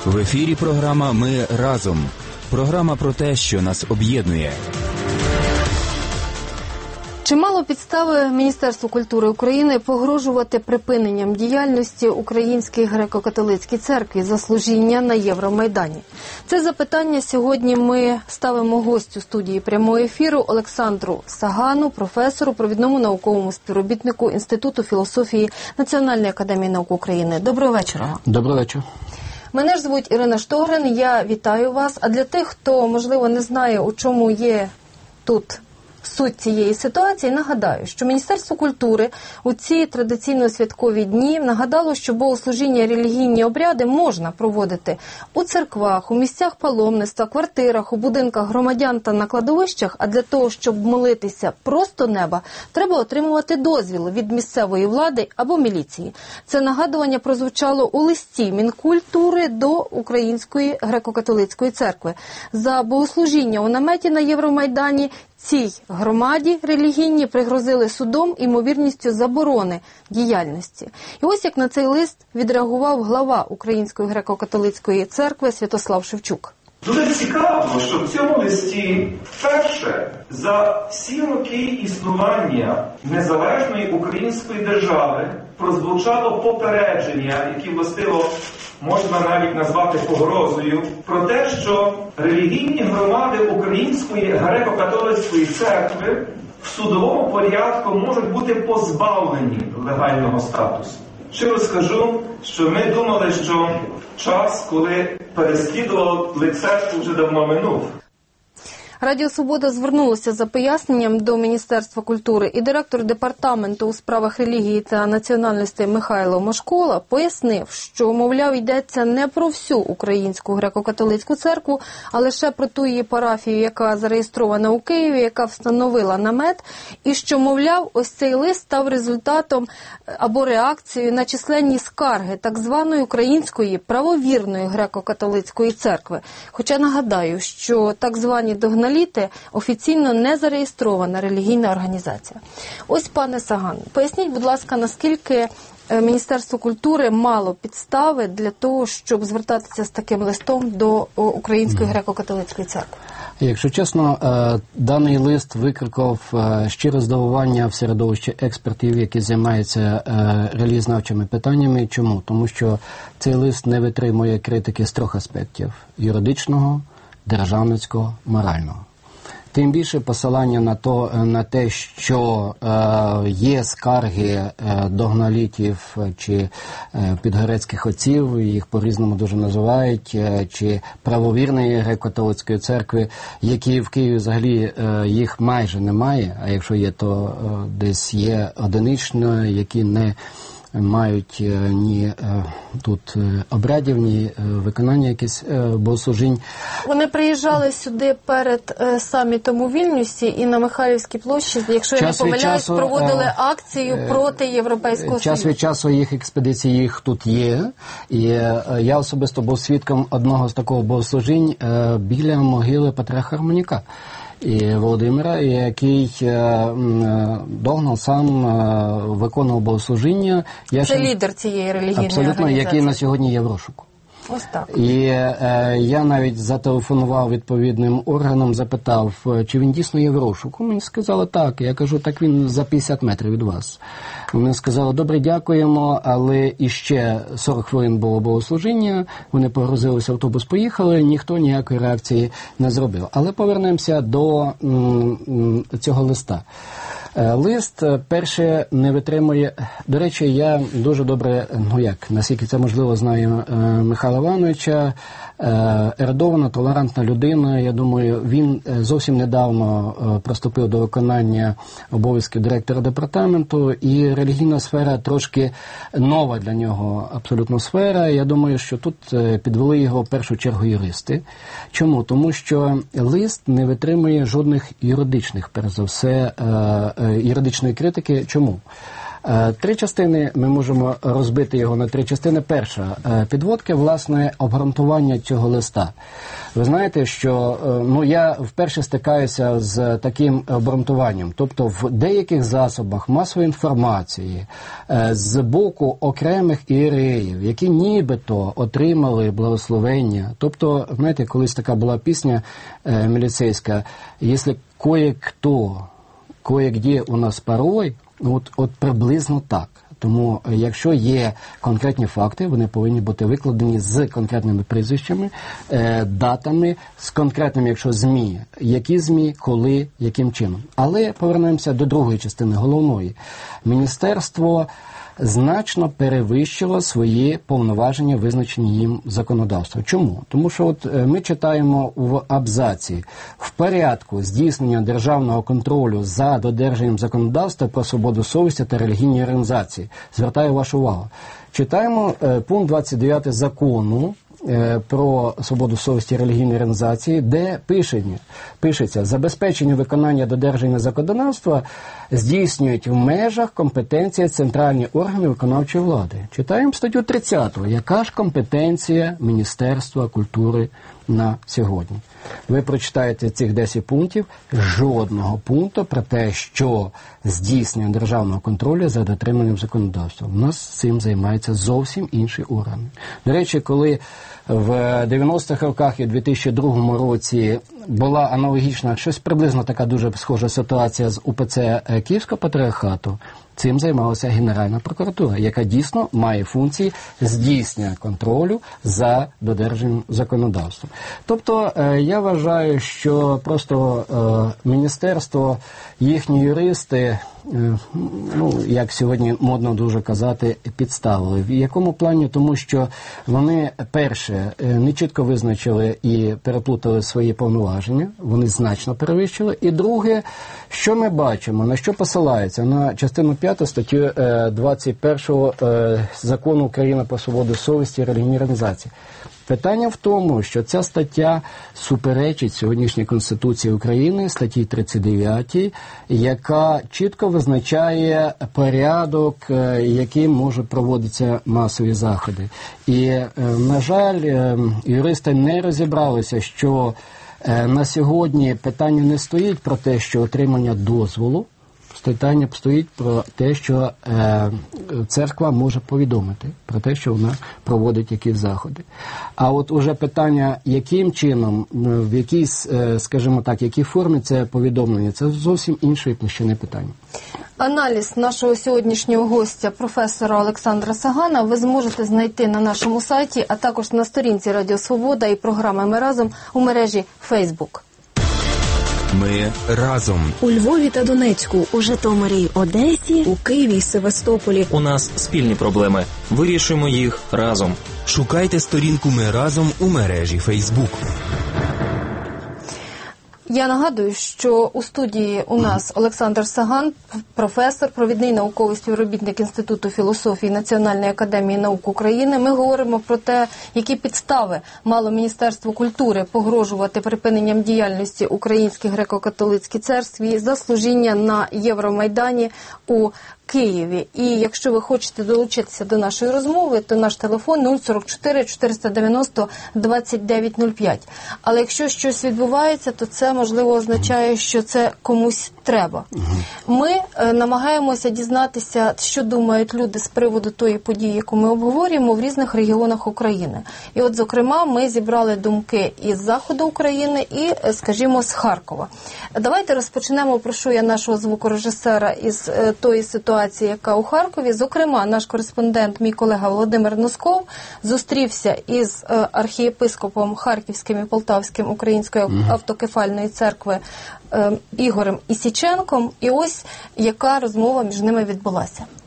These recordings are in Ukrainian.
В ефірі програма «Ми разом». Програма про те, що нас об'єднує. Чи мало підстави Міністерству культури України погрожувати припиненням діяльності Українській греко-католицькій церкві за служіння на Євромайдані? Це запитання сьогодні ми ставимо гостю студії прямого ефіру Олександру Сагану, професору, провідному науковому співробітнику Інституту філософії Національної академії наук України. Доброго вечора. Доброго вечора. Мене ж звуть Ірина Штогрин, я вітаю вас. А для тих, хто, можливо, не знає, у чому є тут суть цієї ситуації, нагадаю, що Міністерство культури у ці традиційно святкові дні нагадало, що богослужіння, релігійні обряди можна проводити у церквах, у місцях паломництва, квартирах, у будинках громадян та на кладовищах, а для того, щоб молитися просто неба, треба отримувати дозвіл від місцевої влади або міліції. Це нагадування прозвучало у листі Мінкультури до Української греко-католицької церкви. За богослужіння у наметі на Євромайдані цій громаді релігійні пригрозили судом і ймовірністю заборони діяльності. І ось як на цей лист відреагував глава Української греко-католицької церкви Святослав Шевчук. Дуже цікаво, що в цьому листі вперше за всі роки існування незалежної української держави прозвучало попередження, яке властиво можна навіть назвати погрозою, про те, що релігійні громади Української греко-католицької церкви в судовому порядку можуть бути позбавлені легального статусу. Щиро скажу, що ми думали, що час, коли переслідували церкву, вже давно минув. Радіо «Свобода» звернулося за поясненням до Міністерства культури, і директор департаменту у справах релігії та національностей Михайло Мошкола пояснив, що, мовляв, йдеться не про всю Українську греко-католицьку церкву, а лише про ту її парафію, яка зареєстрована у Києві, яка встановила намет, і що, мовляв, ось цей лист став результатом або реакцією на численні скарги так званої Української правовірної греко-католицької церкви. Хоча нагадаю, що так звані догналіти офіційно не зареєстрована релігійна організація. Ось, пане Саган, поясніть, будь ласка, наскільки Міністерство культури мало підстави для того, щоб звертатися з таким листом до Української греко-католицької церкви? Якщо чесно, даний лист викликав щире здивування в середовищі експертів, які займаються релігієзнавчими питаннями. Чому? Тому що цей лист не витримує критики з трьох аспектів – юридичного, державницького, морального. Тим більше посилання на те, що є скарги догналітів чи підгорецьких отців, їх по-різному дуже називають, чи правовірної греко-католицької церкви, які в Києві взагалі їх майже немає, а якщо є, то десь є одинично, які не мають ні тут обрядів, ні виконання якихось богослужінь. Вони приїжджали сюди перед самітом у Вільнюсі і на Михайлівській площі, якщо я не помиляюсь, проводили акцію проти Європейського Союзу. Час від часу їх експедиції їх тут є. І я особисто був свідком одного з такого богослужінь біля могили Патріарха Романіка і Володимира, який Догнал сам виконував богослужіння. Це лідер цієї релігійної абсолютно, організації. Який на сьогодні є в розшуку. Ось так. І я навіть зателефонував відповідним органам, запитав, чи він дійсно є в розшуку. Мені сказали, так. Я кажу, так він за 50 метрів від вас. Вони сказали, добре, дякуємо, але іще 40 хвилин було богослужіння, вони погрузилися, автобус поїхали, ніхто ніякої реакції не зробив. Але повернемося до цього листа. Лист, перше, не витримує... До речі, я дуже добре, наскільки це можливо, знаю Михайла Івановича, ерудована, толерантна людина. Я думаю, він зовсім недавно приступив до виконання обов'язків директора департаменту, і релігійна сфера трошки нова для нього абсолютно сфера. Я думаю, що тут підвели його в першу чергу юристи. Чому? Тому що лист не витримує жодних юридичних, перш за все, юридичної критики. Чому? Три частини, ми можемо розбити його на три частини. Перша – підводки, власне, обґрунтування цього листа. Ви знаєте, що я вперше стикаюся з таким обґрунтуванням. Тобто в деяких засобах масової інформації з боку окремих ієреїв, які нібито отримали благословення. Тобто, знаєте, колись така була пісня міліцейська, «Якщо кое-хто, кое-где у нас порой», от приблизно так. Тому, якщо є конкретні факти, вони повинні бути викладені з конкретними прізвищами, датами, з конкретними, якщо ЗМІ, які ЗМІ, коли, яким чином. Але повернемося до другої частини, головної. Міністерство значно перевищило свої повноваження, визначені їм законодавством. Чому? Тому що ми читаємо в абзаці: в порядку здійснення державного контролю за додержанням законодавства про свободу совісті та релігійні організації. Звертаю вашу увагу. Читаємо пункт 29 закону про свободу совісті релігійної організації, де пишеться: забезпечення виконання додержання законодавства здійснюють в межах компетенції центральні органи виконавчої влади. Читаємо статтю 30. Яка ж компетенція Міністерства культури на сьогодні? Ви прочитаєте цих 10 пунктів, жодного пункту про те, що здійснення державного контролю за дотриманням законодавства. У нас цим займаються зовсім інші органи. До речі, коли в 90-х роках і в 2002 році була аналогічна, щось приблизно така дуже схожа ситуація з УПЦ Київського патріархату, цим займалася Генеральна прокуратура, яка дійсно має функції здійснення контролю за додержанням законодавства. Тобто, я вважаю, що просто міністерство, їхні юристи, як сьогодні модно дуже казати, підставили. В якому плані? Тому що вони, перше, не чітко визначили і переплутали свої повноваження, вони значно перевищили. І друге, що ми бачимо, на що посилається? На частину 5 статтю 21 Закону України про свободу совісті і релігійні організації. Питання в тому, що ця стаття суперечить сьогоднішній Конституції України, статті 39, яка чітко визначає порядок, яким можуть проводитися масові заходи. І, на жаль, юристи не розібралися, що на сьогодні питання не стоїть про те, що отримання дозволу, питання стоїть про те, що церква може повідомити про те, що вона проводить якісь заходи. А от уже питання, яким чином, в якійсь, скажімо так, якій формі це повідомлення, це зовсім іншої площини питання. Аналіз нашого сьогоднішнього гостя, професора Олександра Сагана, ви зможете знайти на нашому сайті, а також на сторінці Радіо Свобода і програми «Ми разом» у мережі Facebook. Ми разом. У Львові та Донецьку, у Житомирі й Одесі, у Києві й Севастополі. У нас спільні проблеми. Вирішуємо їх разом. Шукайте сторінку «Ми разом» у мережі Facebook. Я нагадую, що у студії у нас Олександр Саган, професор, провідний науковий співробітник Інституту філософії Національної академії наук України. Ми говоримо про те, які підстави мало Міністерство культури погрожувати припиненням діяльності Українській греко-католицькій церкві за служіння на Євромайдані у Києві. І якщо ви хочете долучитися до нашої розмови, то наш телефон 044 490 2905. Але якщо щось відбувається, то це, можливо, означає, що це комусь треба. Ми намагаємося дізнатися, що думають люди з приводу тої події, яку ми обговорюємо в різних регіонах України. І от, зокрема, ми зібрали думки із заходу України і, скажімо, з Харкова. Давайте розпочнемо, прошу я нашого звукорежисера, із тої ситуації, яка у Харкові. Зокрема, наш кореспондент, мій колега Володимир Носков, зустрівся із архієпископом Харківським і Полтавським Української автокефальної церкви Ігорем Ісіченком. І ось яка розмова між ними відбулася.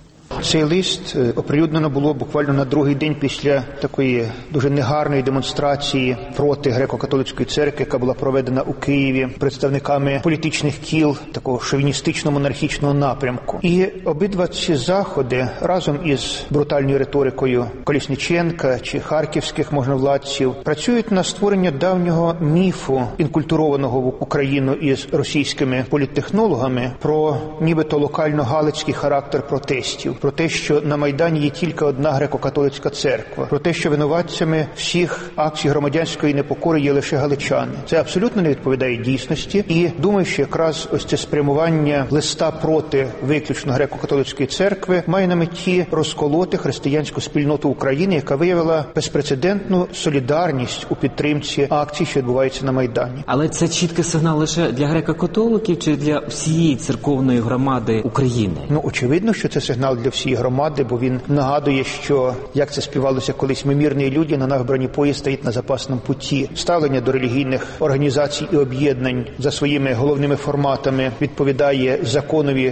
цей лист оприлюднено було буквально на другий день після такої дуже негарної демонстрації проти греко-католицької церкви, яка була проведена у Києві представниками політичних кіл такого шовіністично-монархічного напрямку. І обидва ці заходи разом із брутальною риторикою Колісніченка чи харківських можновладців працюють на створення давнього міфу, інкультурованого в Україну із російськими політтехнологами, про нібито локально-галицький характер протестів, про те, що на Майдані є тільки одна греко-католицька церква, про те, що винуватцями всіх акцій громадянської непокори є лише галичани. Це абсолютно не відповідає дійсності, і думаю, що якраз ось це спрямування листа проти виключно греко-католицької церкви має на меті розколоти християнську спільноту України, яка виявила безпрецедентну солідарність у підтримці акцій, що відбуваються на Майдані. Але це чіткий сигнал лише для греко-католиків чи для всієї церковної громади України? Очевидно, що це сигнал для всієї громади, бо він нагадує, що, як це співалося колись, ми мирні люди, на наш бронепоїзд стоїть на запасному путі. Ставлення до релігійних організацій і об'єднань за своїми головними форматами відповідає законові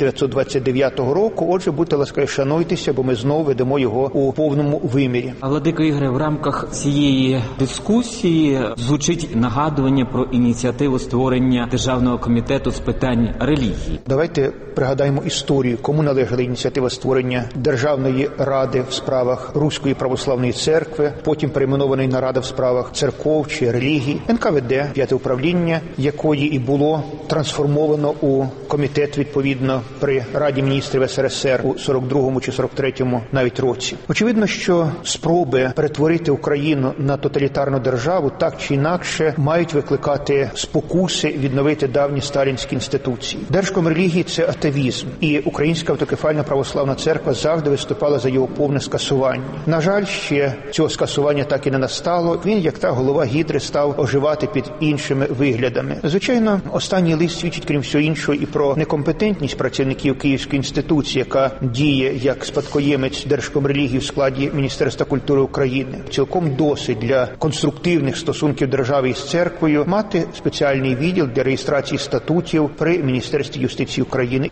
1929 року. Отже, будьте ласкаві, шануйтеся, бо ми знову ведемо його у повному вимірі. А, владико Ігоре, в рамках цієї дискусії звучить нагадування про ініціативу створення Державного комітету з питань релігії. Давайте пригадаємо історію, кому належала ініціатива створення Державної ради в справах Руської православної церкви, потім перейменованої на Рада в справах церков чи релігій, НКВД, 5-те управління, якої і було трансформовано у комітет відповідно при Раді міністрів СРСР у 42-му чи 43-му навіть році. Очевидно, що спроби перетворити Україну на тоталітарну державу так чи інакше мають викликати спокуси відновити давні сталінські інституції. Держкомрелігії – це атеїзм, і Українська автокефальна православна церква завжди виступала за його повне скасування. На жаль, ще цього скасування так і не настало. Він, як та голова гідри, став оживати під іншими виглядами. Звичайно, останній лист свідчить, крім всього іншого, і про некомпетентність працівників Київської інституції, яка діє як спадкоємець Держкомрелігії в складі Міністерства культури України. Цілком досить для конструктивних стосунків держави із церквою мати спеціальний відділ для реєстрації статутів при Міністерстві юстиції України.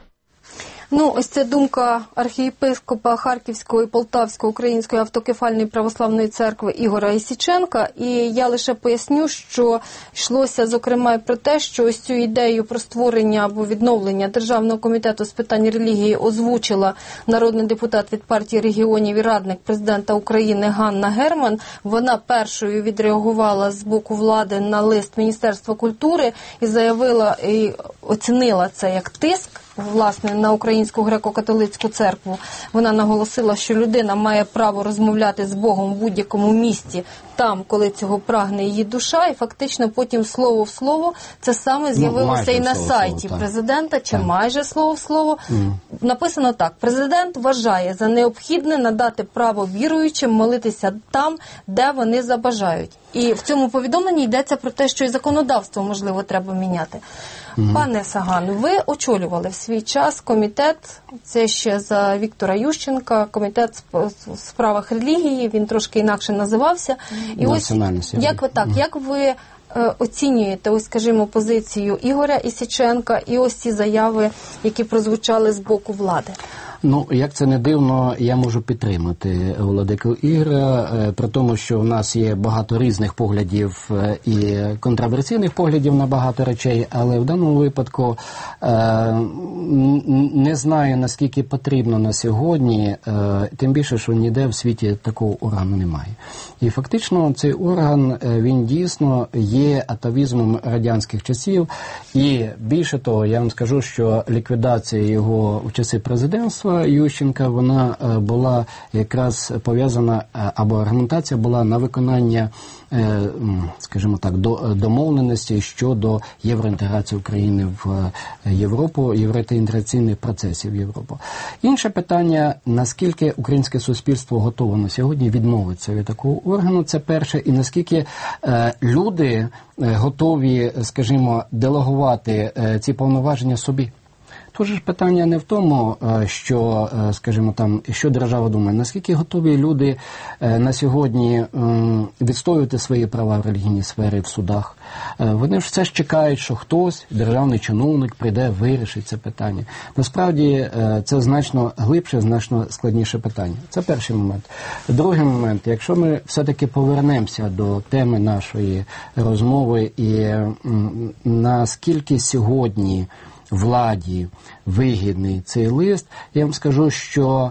Ось це думка архієпископа Харківської, Полтавської, Української автокефальної православної церкви Ігоря Ісіченка. І я лише поясню, що йшлося, зокрема, про те, що ось цю ідею про створення або відновлення Державного комітету з питань релігії озвучила народний депутат від партії регіонів і радник президента України Ганна Герман. Вона першою відреагувала з боку влади на лист Міністерства культури і заявила, і оцінила це як тиск, власне, на Українську греко-католицьку церкву. Вона наголосила, що людина має право розмовляти з Богом в будь-якому місці, там, коли цього прагне її душа, і фактично потім слово в слово це саме з'явилося і на сайті президента, чи майже слово в слово. Написано так: президент вважає за необхідне надати право віруючим молитися там, де вони забажають. І в цьому повідомленні йдеться про те, що і законодавство, можливо, треба міняти. Пане Сагану, ви очолювали в свій час комітет, це ще за Віктора Ющенка, комітет в справах релігії, він трошки інакше називався. І ось як ви оцінюєте, ось, скажімо, позицію Ігоря Ісіченка і ось ці заяви, які прозвучали з боку влади? Як це не дивно, я можу підтримати владику Ігоря, при тому, що в нас є багато різних поглядів і контроверсійних поглядів на багато речей, але в даному випадку не знаю, наскільки потрібно на сьогодні, тим більше, що ніде в світі такого органу немає. І фактично цей орган, він дійсно є атавізмом радянських часів, і більше того, я вам скажу, що ліквідація його в часи президентства Ющенка, вона була якраз пов'язана, або аргументація була на виконання, скажімо так, домовленості щодо євроінтеграції України в Європу, євроінтеграційних процесів в Європу. Інше питання, наскільки українське суспільство готово на сьогодні відмовитися від такого органу, це перше, і наскільки люди готові, скажімо, делегувати ці повноваження собі. Тут ж питання не в тому, що, скажімо, що держава думає. Наскільки готові люди на сьогодні відстоювати свої права в релігійній сфері в судах? Вони ж все ж чекають, що хтось, державний чиновник, прийде, вирішить це питання. Насправді, це значно глибше, значно складніше питання. Це перший момент. Другий момент, якщо ми все-таки повернемося до теми нашої розмови і наскільки сьогодні владі вигідний цей лист, я вам скажу, що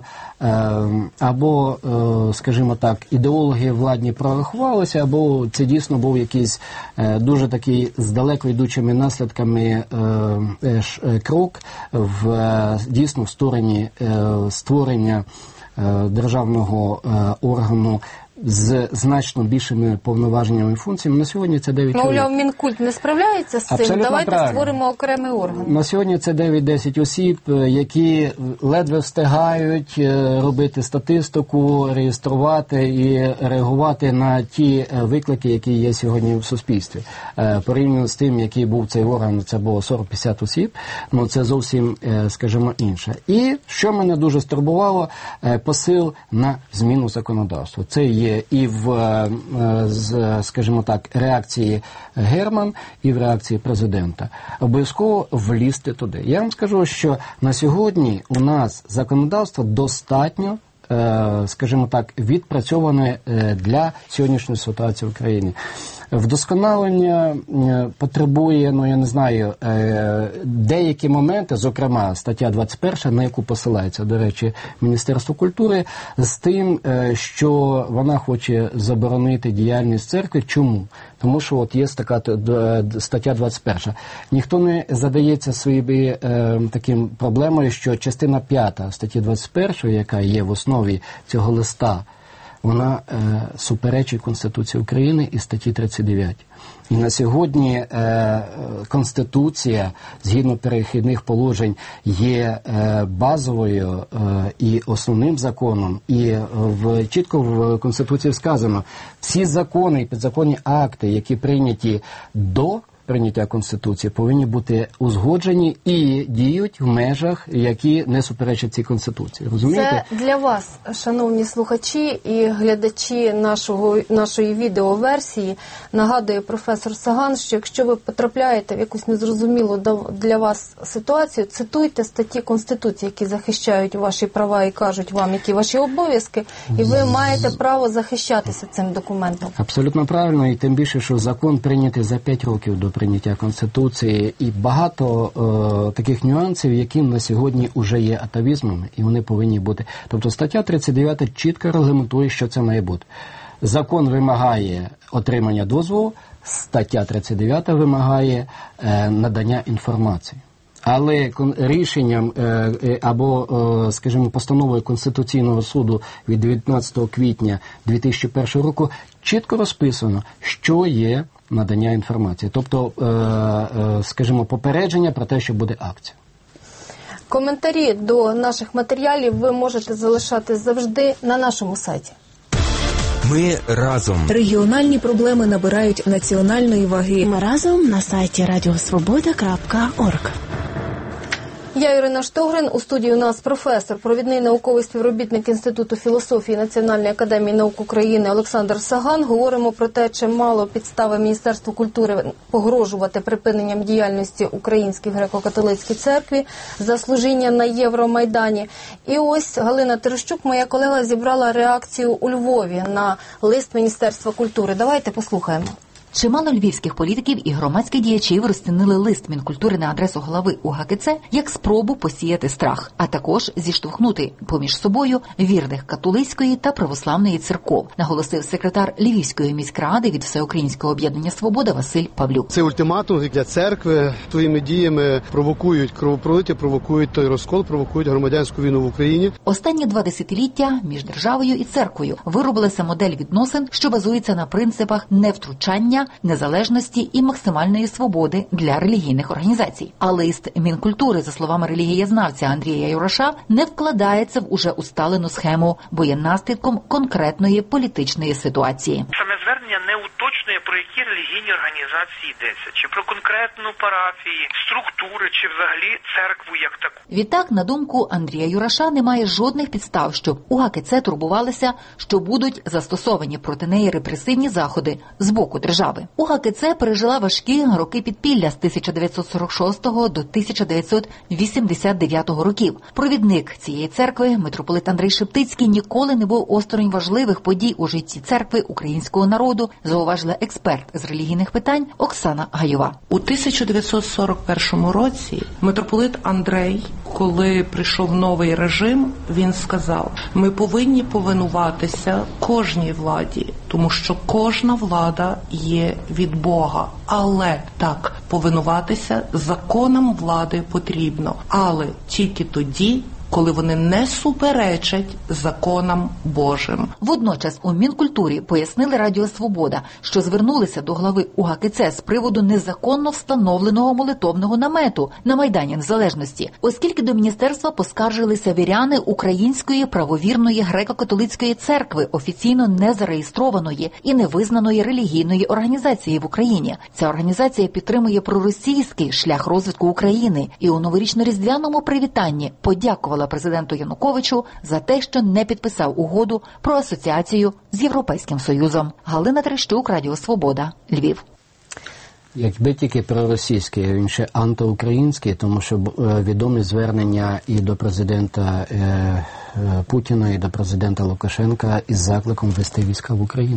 або, скажімо так, ідеологи владні прорахувалися, або це дійсно був якийсь дуже такий з далеко йдучими наслідками крок в дійсно в створення державного органу з значно більшими повноваженнями і функціями. На сьогодні це 9 чоловік. Мовляв, Мінкульт не справляється з цим, Абсолютно давайте правильно. створимо окремий орган. На сьогодні це 9-10 осіб, які ледве встигають робити статистику, реєструвати і реагувати на ті виклики, які є сьогодні в суспільстві. Порівняно з тим, який був цей орган, це було 40-50 осіб, ну це зовсім, скажімо, інше. І, що мене дуже стурбувало, посил на зміну законодавства. Це є і в, скажімо так, реакції Герман, і в реакції президента. Обов'язково влізти туди. Я вам скажу, що на сьогодні у нас законодавство достатньо, скажімо так, відпрацьоване для сьогоднішньої ситуації в країні. Вдосконалення потребує, ну я не знаю, деякі моменти, зокрема стаття 21, на яку посилається, до речі, Міністерство культури, з тим, що вона хоче заборонити діяльність церкви. Чому? Тому що от є така стаття 21. Ніхто не задається своєю таким проблемою, що частина 5 статті 21, яка є в основі цього листа, вона суперечить Конституції України і статті 39. І на сьогодні Конституція, згідно перехідних положень, є базовою і основним законом. І чітко в Конституції сказано, всі закони і підзаконні акти, які прийняті до прийняття Конституції, повинні бути узгоджені і діють в межах, які не суперечать цій Конституції. Розумієте? Це для вас, шановні слухачі і глядачі нашої відеоверсії, нагадує професор Саган, що якщо ви потрапляєте в якусь незрозумілу для вас ситуацію, цитуйте статті Конституції, які захищають ваші права і кажуть вам, які ваші обов'язки, і ви маєте право захищатися цим документом. Абсолютно правильно, і тим більше, що закон прийнятий за 5 років до прийняття Конституції, і багато таких нюансів, які на сьогодні вже є атавізмами, і вони повинні бути. Тобто стаття 39 чітко регламентує, що це має бути. Закон вимагає отримання дозволу, стаття 39 вимагає надання інформації. Але рішенням або, скажімо, постановою Конституційного суду від 19 квітня 2001 року чітко розписано, що є надання інформації. Тобто, скажімо, попередження про те, що буде акція. Коментарі до наших матеріалів ви можете залишати завжди на нашому сайті. Ми разом. Регіональні проблеми набирають національної ваги. Ми разом на сайті radiosvoboda.org. Я Ірина Штогрин, у студії у нас професор, провідний науковий співробітник Інституту філософії Національної академії наук України Олександр Саган. Говоримо про те, чи мало підстави Міністерству культури погрожувати припиненням діяльності Українській греко-католицькій церкві за служіння на Євромайдані. І ось Галина Терещук, моя колега, зібрала реакцію у Львові на лист Міністерства культури. Давайте послухаємо. Чимало львівських політиків і громадських діячів розцінили лист Мінкультури на адресу голови УГКЦ як спробу посіяти страх, а також зіштовхнути поміж собою вірних католицької та православної церков, наголосив секретар Львівської міськради від Всеукраїнського об'єднання «Свобода» Василь Павлюк. Це ультиматум для церкви. Твоїми діями провокують кровопролиття, провокують той розкол, провокують громадянську війну в Україні. Останні 2 десятиліття між державою і церквою виробилася модель відносин, що базується на принципах невтручання, незалежності і максимальної свободи для релігійних організацій. А лист Мінкультури, за словами релігієзнавця Андрія Юраша, не вкладається в уже усталену схему, бо є наслідком конкретної політичної ситуації. Саме звернення не уточнює пояснює, про які релігійні організації йдеться. Чи про конкретну парафії, структури, чи взагалі церкву як таку. Відтак, на думку Андрія Юраша, немає жодних підстав, щоб УГКЦ турбувалися, що будуть застосовані проти неї репресивні заходи з боку держави. УГКЦ пережила важкі роки підпілля з 1946 до 1989 років. Провідник цієї церкви, митрополит Андрій Шептицький, ніколи не був осторонь важливих подій у житті церкви українського народу, зауважила експерт з релігійних питань Оксана Гайова. У 1941 році митрополит Андрей, коли прийшов новий режим, він сказав: ми повинні повинуватися кожній владі, тому що кожна влада є від Бога. Але так, повинуватися законам влади потрібно, але тільки тоді, коли вони не суперечать законам Божим. Водночас у Мінкультурі пояснили Радіо Свобода, що звернулися до глави УГКЦ з приводу незаконно встановленого молитовного намету на Майдані Незалежності, оскільки до міністерства поскаржилися віряни Української правовірної греко-католицької церкви, офіційно не зареєстрованої і не визнаної релігійної організації в Україні. Ця організація підтримує проросійський шлях розвитку України і у новорічно-різдвяному привітанні подякувала президенту Януковичу за те, що не підписав угоду про асоціацію з Європейським Союзом. Галина Терещук, Радіо Свобода, Львів. Якби тільки проросійський, він ще антиукраїнський, тому що відомі звернення і до президента Путіна, і до президента Лукашенка із закликом вести війська в Україну.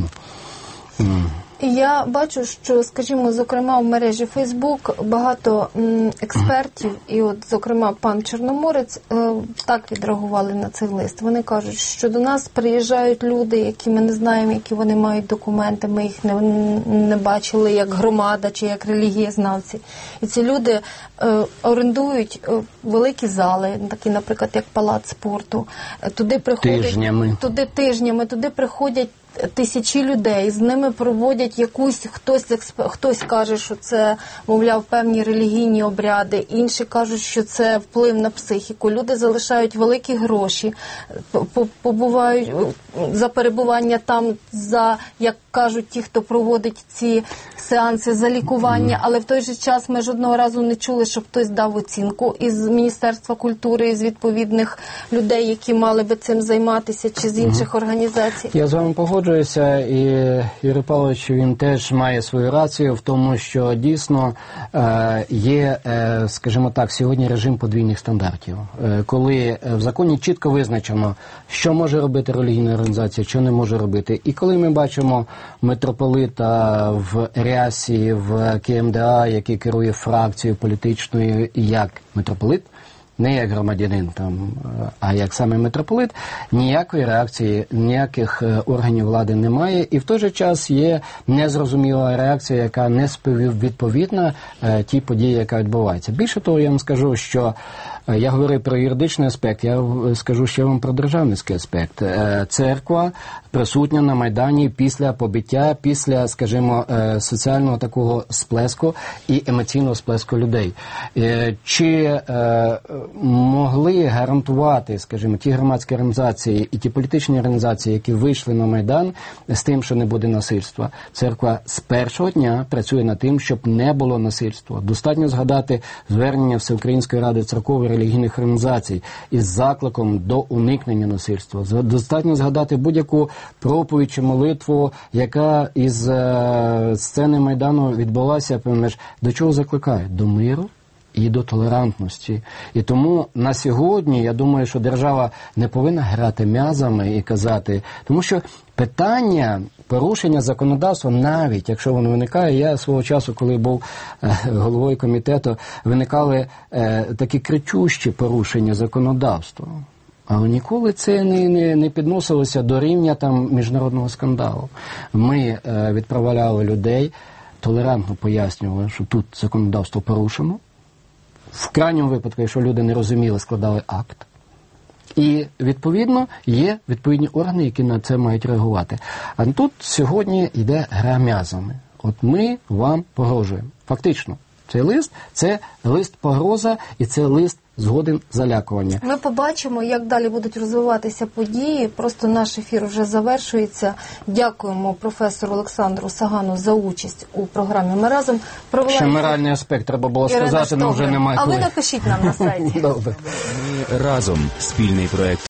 Я бачу, що, скажімо, зокрема, в мережі Фейсбук багато експертів, і от, зокрема, пан Чорноморець, так відреагували на цей лист. Вони кажуть, що до нас приїжджають люди, які ми не знаємо, які вони мають документи, ми їх не бачили як громада чи як релігієзнавці. І ці люди орендують великі зали, такі, наприклад, як Палац спорту. Туди приходять тижнями, туди приходять тисячі людей, з ними проводять якусь, хтось каже, що це, мовляв, певні релігійні обряди, інші кажуть, що це вплив на психіку. Люди залишають великі гроші, побувають за перебування там, за, як кажуть ті, хто проводить ці сеанси, за лікування, але в той же час ми жодного разу не чули, щоб хтось дав оцінку із Міністерства культури, із відповідних людей, які мали би цим займатися, чи з інших організацій. Я з вами погоджуюся, і Юрій Павлович, він теж має свою рацію в тому, що дійсно є, скажімо так, сьогодні режим подвійних стандартів. Коли в законі чітко визначено, що може робити релігійна організація, що не може робити. І коли ми бачимо митрополита в рясі, в КМДА, який керує фракцією політичною як митрополит, не як громадянин, там, а як саме митрополит, ніякої реакції, ніяких органів влади немає. І в той же час є незрозуміла реакція, яка не співвідповідна тій події, яка відбувається. Більше того, я вам скажу, що я говорив про юридичний аспект, я скажу ще вам про державницький аспект. Церква присутня на Майдані після побиття, після, скажімо, соціального такого сплеску і емоційного сплеску людей. Чи могли гарантувати, скажімо, ті громадські організації і ті політичні організації, які вийшли на Майдан з тим, що не буде насильства? Церква з першого дня працює над тим, щоб не було насильства. Достатньо згадати звернення Всеукраїнської ради церковних релігійних організацій із закликом до уникнення насильства. Достатньо згадати будь-яку проповідь чи молитву, яка із сцени Майдану відбулася, до чого закликають? До миру і до толерантності. І тому на сьогодні, я думаю, що держава не повинна грати м'язами і казати, тому що питання порушення законодавства, навіть якщо воно виникає, я свого часу, коли був головою комітету, виникали такі кричущі порушення законодавства. Але ніколи це не підносилося до рівня там міжнародного скандалу. Ми відправляли людей, толерантно пояснювали, що тут законодавство порушено. В крайньому випадку, якщо люди не розуміли, складали акт. І, відповідно, є відповідні органи, які на це мають реагувати. А тут сьогодні йде гра м'язами. От ми вам погрожуємо. Фактично, цей лист – це лист-погроза і це лист згоден залякування. Ми побачимо, як далі будуть розвиватися події. Просто наш ефір вже завершується. Дякуємо професору Олександру Сагану за участь у програмі «Ми разом». Ще моральний аспект треба було сказати, але вже немає. А ви напишіть нам на сайті. Добре. Ми разом. Спільний проект